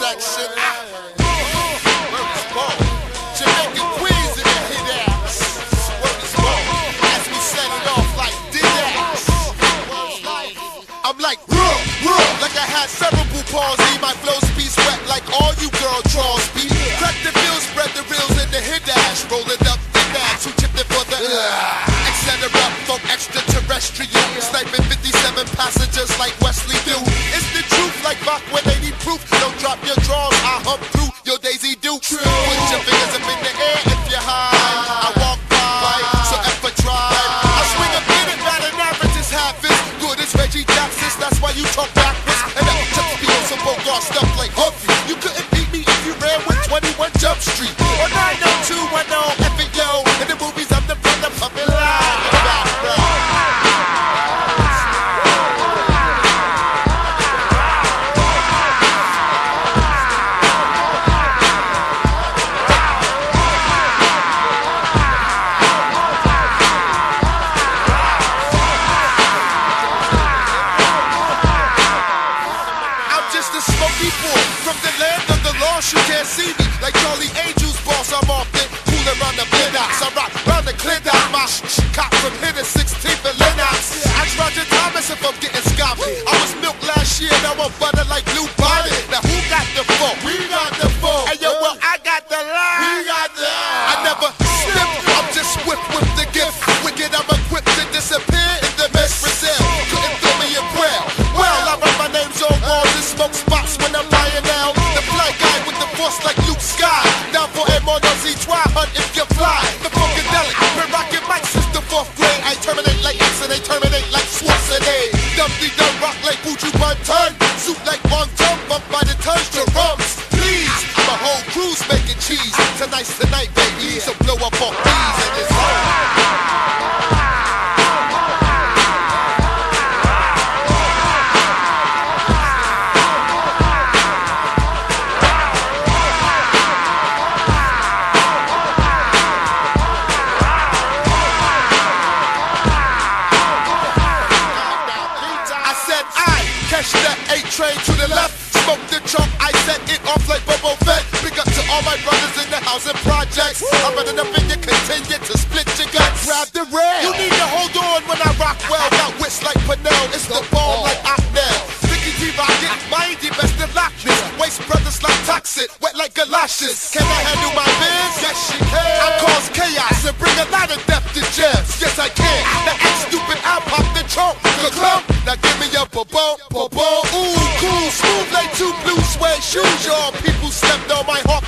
selection. Word is born. Jamaican Queens in the hit ass. Word is born. As we set it off like did ass. I'm like, like I had cerebral palsy. My flow's be sweat like all you girl draws be. Crack the bills, spread the reels in the hit ass. Roll it up the ass. Who chipped it for the etc. From extraterrestrial. Sniping 57 passengers like Wesley do. It's the truth like Bach 180 proof. Don't drop your drawers, I hump through your Daisy Duke. Put your fingers up in the air if you're high. I walk by, so F a drive. I swing a minute, not an average is half as good as Reggie Jackson's. That's why you talk backwards. And that just be on some Bogart stuff like Humphrey. You couldn't beat me if you ran with 21 Jump Street. Or 90210 F it yo. In the movies I'm the brother pumping live. From the land of the lost, you can't see me like Charlie Angel's boss. I'm often cool around the Blinox. I rock round the Clinton. My cop from Hitter 16th and Lennox. Ask Roger Thomas if I'm getting scoffy. I was milk last year, now I'm butter like Blue Bonnet. Now who got the phone? We got the phone. Hey yo, well I got the line. We got the line. I never slip. I'm just swift with the gift. Wicked, I'm equipped to disappear in the Miss Brazil. Couldn't throw me in prayer. Well, I write my names on walls and smoke spots when I'm lying down. The fly guy with the force like Luke Sky. Down for M-on-Z, try hunt if you fly. The Funkadelic, been rocking mics since the 4th grade. I terminate like X and they terminate like Schwarzenegger. Dumpty dum rock like Buju Banton. Suit like Von Tum, bumped by the tons to rums. Please, my whole crew's making cheese. Tonight's tonight, baby, so blow up on these and it's catch that 8 train to the left. Smoke the chunk, I set it off like Bobo Fett. Big up to all my brothers in the housing projects. I'm running up and you continue to split your guts. Grab the rail. You need to hold on when I rock well. Got wits like Pinnell, it's the ball like Ocnell. Ricky T Rocket, Mindy best to lock this. Waste brothers like Toxic, wet like galoshes. Can I handle my biz? Yes, she can. I cause chaos and bring a lot of depth to jams. Yes, I can. Now act stupid, I'll pop the trunk. Now give me a bobo, bobo. Ooh, cool, smooth like 2 blue suede shoes. Y'all people stepped on my hawk